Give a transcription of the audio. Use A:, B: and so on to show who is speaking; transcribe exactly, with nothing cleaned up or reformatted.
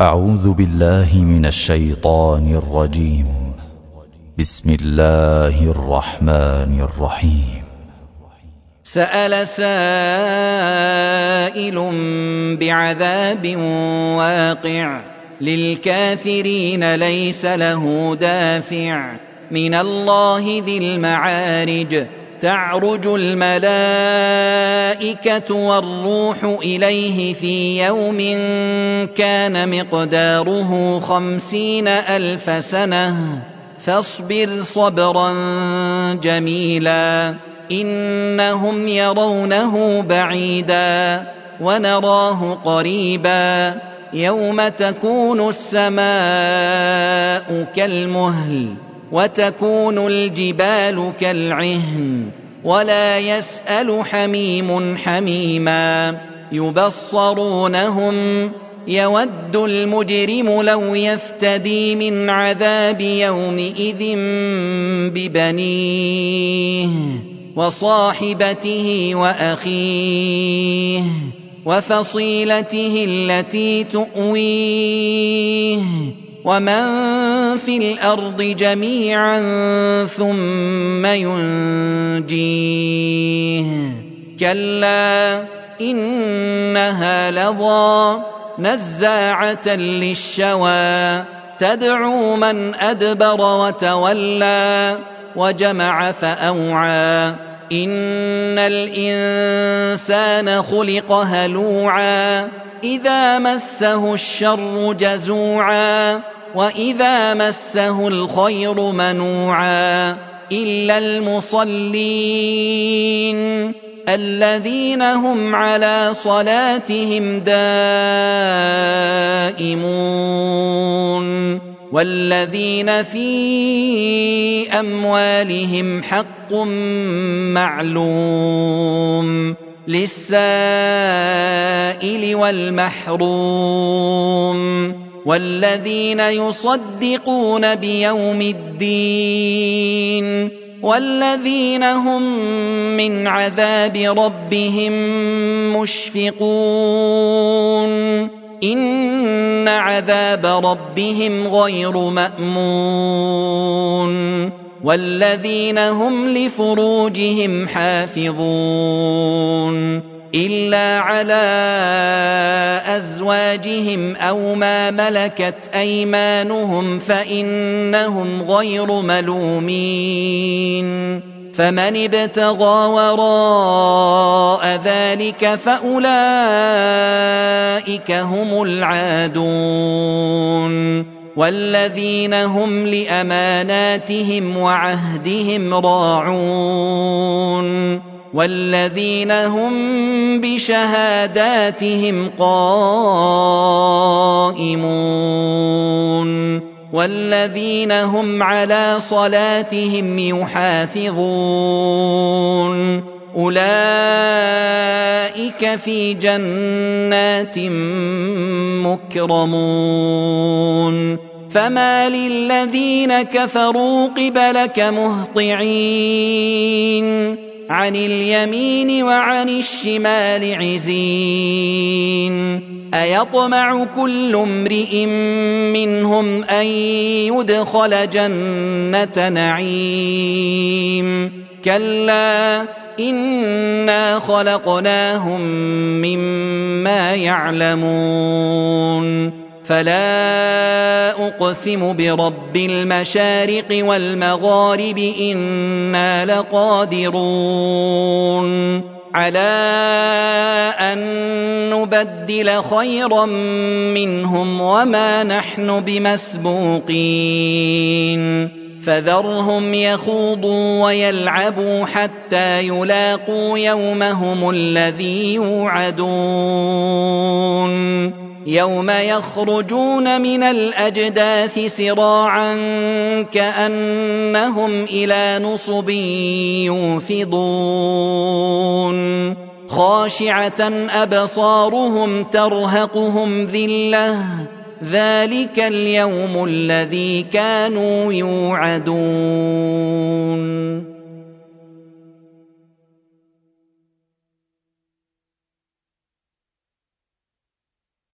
A: أعوذ بالله من الشيطان الرجيم. بسم الله الرحمن الرحيم.
B: سأل سائل بعذاب واقع للكافرين ليس له دافع من الله ذي المعارج تعرج الملائكة والروح إليه في يوم كان مقداره خمسين ألف سنة فاصبر صبرا جميلا إنهم يرونه بعيدا ونراه قريبا يوم تكون السماء كالمهل وتكون الجبال كالعهن ولا يسأل حميم حميما يبصرونهم يود المجرم لو يفتدي من عذاب يومئذ ببنيه وصاحبته وأخيه وفصيلته التي تؤويه ومن في الأرض جميعا ثم ينجيه كلا إنها لظى نزاعة للشوى تدعو من أدبر وتولى وجمع فأوعى إن الإنسان خلق هلوعا إذا مسه الشر جزوعا وإذا مسه الخير منوعا إلا المصلين الذين هم على صلاتهم دائمون والذين في أموالهم حق معلوم للسائل والمحروم والذين يصدقون بيوم الدين والذين هم من عذاب ربهم مشفقون إن عذاب ربهم غير مأمون والذين هم لفروجهم حافظون إلا على أزواجهم أو ما ملكت أيمانهم فإنهم غير ملومين فمن ابتغى وراء ذلك فأولئك هم العادون والذين هم لأماناتهم وعهدهم راعون والذين هم بشهاداتهم قائمون والذين هم على صلاتهم يحافظون أولئك في جنات مكرمون فما للذين كفروا قبلك مهطعين عن اليمين وعن الشمال عزين أيطمع كل امرئ منهم أن يدخل جنة نعيم كلا إنا خلقناهم مما يعلمون فلا أقسم برب المشارق والمغارب إنا لقادرون على أن نبدل خيرا منهم وما نحن بمسبوقين فذرهم يخوضوا ويلعبوا حتى يلاقوا يومهم الذي يوعدون يوم يخرجون من الأجداث سراعا كأنهم إلى نصب يوفضون خاشعة أبصارهم ترهقهم ذلة ذلك اليوم الذي كانوا يوعدون.